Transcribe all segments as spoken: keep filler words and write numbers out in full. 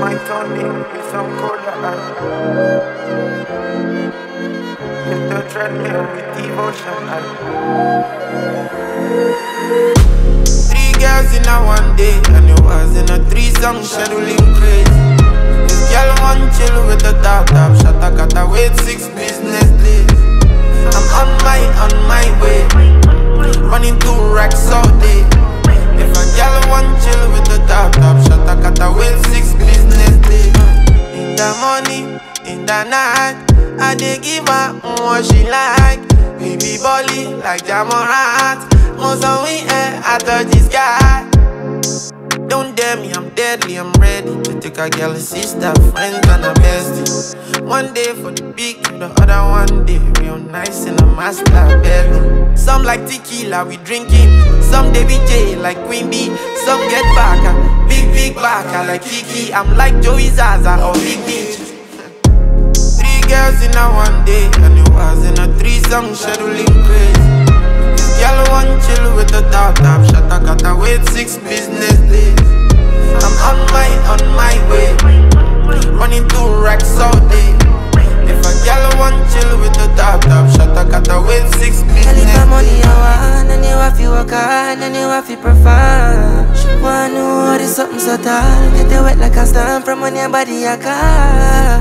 my tonic with some cola eye. Hit the treadmill with devotion eye. Three girls in a one day, and it was in a threesome scheduling crazy. This girl want chill with the top top, shatta gotta wait six business days. I'm on my, on my way, running two racks all day. If a girl want chill with the top top, shatta gotta wait six business days. In the morning, in the night, I dey give her what she like. Baby Bolly like Jamorant, most of we air I touch this guy. Don't dare me, I'm deadly, I'm ready to take a girl, a sister, friends and a bestie. One day for the big, the other one day real nice in a master bedroom. Some like tequila, we drinking. Some they B J like Queen Bee. Some get baka, big big baka like Kiki. I'm like Joey Zaza or Big Beach. Three girls in a one day, and it was in a threesome scheduling crazy. Girl want chill with the top top, shatta gotta wait six business days. I'm on my, on my way, running two racks all day. If a girl want chill with the top top, shatta gotta wait six business days. If the money you want, and you have to work hard, and you have to perform. She wanna know what is something so tall, get it wet like a storm from on your body a car.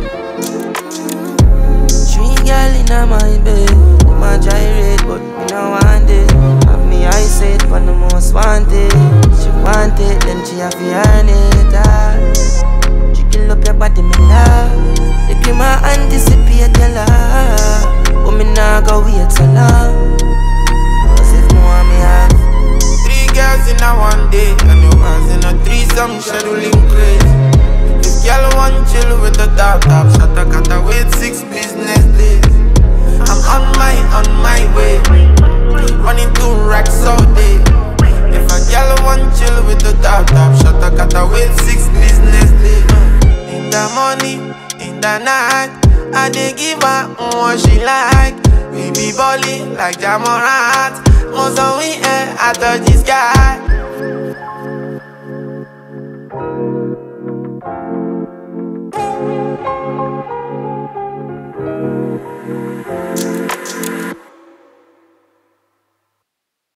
Three girl in a my bed, them a gyrate, but me no want it. Have me I said for the most wanted. She want it, then she have to earn it. Ah. Jiggle up your body, me love. The cream I anticipate your love, but me nah go wait so long. Cause if me want me have three girls in a one day, and it was in a threesome scheduling crazy. If girl want chill with the top top, shatta gotta wait six business days. I'm on my, on my way, running two racks all day. If a girl want chill with the top top, shatta gotta wait six business days. In the morning, in the night, I dey give her what she like. Baby Bolly like Jamorant, most of we air I touch this guy.